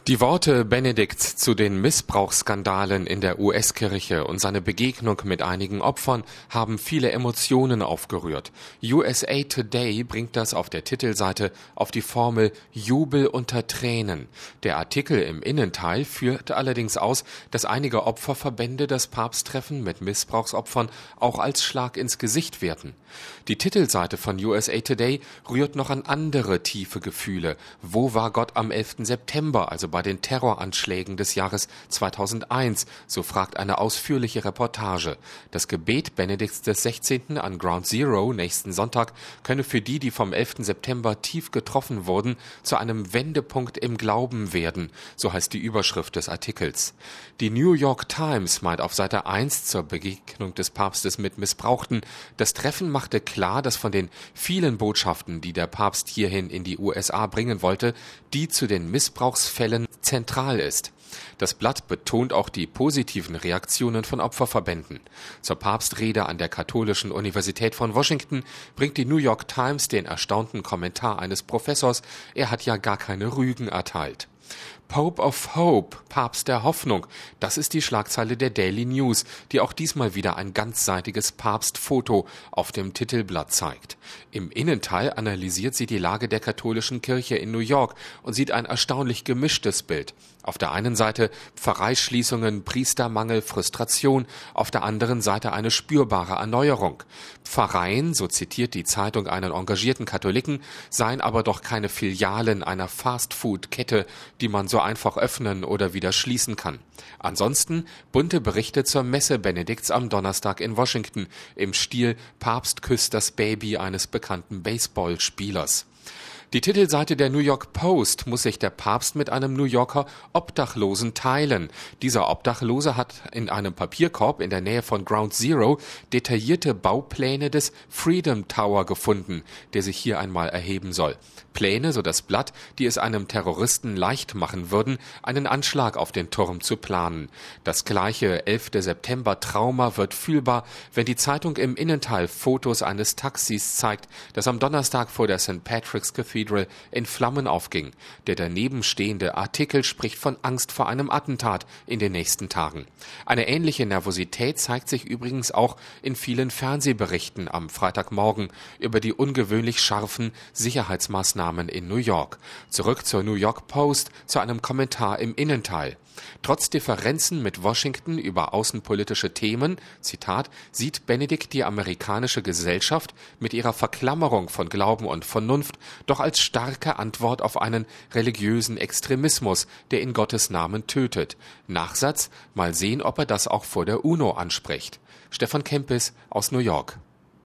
Die Worte Benedikts zu den Missbrauchsskandalen in der US-Kirche und seine Begegnung mit einigen Opfern haben viele Emotionen aufgerührt. USA Today bringt das auf der Titelseite auf die Formel Jubel unter Tränen. Der Artikel im Innenteil führt allerdings aus, dass einige Opferverbände das Papsttreffen mit Missbrauchsopfern auch als Schlag ins Gesicht werten. Die Titelseite von USA Today rührt noch an andere tiefe Gefühle. Wo war Gott am 11. September, also bei den Terroranschlägen des Jahres 2001, so fragt eine ausführliche Reportage. Das Gebet Benedikts XVI. An Ground Zero nächsten Sonntag könne für die vom 11. September tief getroffen wurden, zu einem Wendepunkt im Glauben werden, so heißt die Überschrift des Artikels. Die New York Times meint auf Seite 1 zur Begegnung des Papstes mit Missbrauchten, das Treffen machte klar, dass von den vielen Botschaften, die der Papst hierhin in die USA bringen wollte, die zu den Missbrauchsfällen zentral ist. Das Blatt betont auch die positiven Reaktionen von Opferverbänden. Zur Papstrede an der Katholischen Universität von Washington bringt die New York Times den erstaunten Kommentar eines Professors, er hat ja gar keine Rügen erteilt. Pope of Hope, Papst der Hoffnung, das ist die Schlagzeile der Daily News, die auch diesmal wieder ein ganzseitiges Papstfoto auf dem Titelblatt zeigt. Im Innenteil analysiert sie die Lage der katholischen Kirche in New York und sieht ein erstaunlich gemischtes Bild. Auf der einen Seite Pfarreischließungen, Priestermangel, Frustration, auf der anderen Seite eine spürbare Erneuerung. Pfarreien, so zitiert die Zeitung einen engagierten Katholiken, seien aber doch keine Filialen einer Fastfood-Kette, die man so einfach öffnen oder wieder schließen kann. Ansonsten bunte Berichte zur Messe Benedikts am Donnerstag in Washington im Stil Papst küsst das Baby eines bekannten Baseballspielers. Die Titelseite der New York Post muss sich der Papst mit einem New Yorker Obdachlosen teilen. Dieser Obdachlose hat in einem Papierkorb in der Nähe von Ground Zero detaillierte Baupläne des Freedom Tower gefunden, der sich hier einmal erheben soll. Pläne, so das Blatt, die es einem Terroristen leicht machen würden, einen Anschlag auf den Turm zu planen. Das gleiche 11. September-Trauma wird fühlbar, wenn die Zeitung im Innenteil Fotos eines Taxis zeigt, das am Donnerstag vor der St. Patrick's Cathedral in Flammen aufging. Der daneben stehende Artikel spricht von Angst vor einem Attentat in den nächsten Tagen. Eine ähnliche Nervosität zeigt sich übrigens auch in vielen Fernsehberichten am Freitagmorgen über die ungewöhnlich scharfen Sicherheitsmaßnahmen in New York. Zurück zur New York Post, zu einem Kommentar im Innenteil. Trotz Differenzen mit Washington über außenpolitische Themen, Zitat, sieht Benedikt die amerikanische Gesellschaft mit ihrer Verklammerung von Glauben und Vernunft doch als starke Antwort auf einen religiösen Extremismus, der in Gottes Namen tötet. Nachsatz, mal sehen, ob er das auch vor der UNO anspricht. Stefan Kempis aus New York.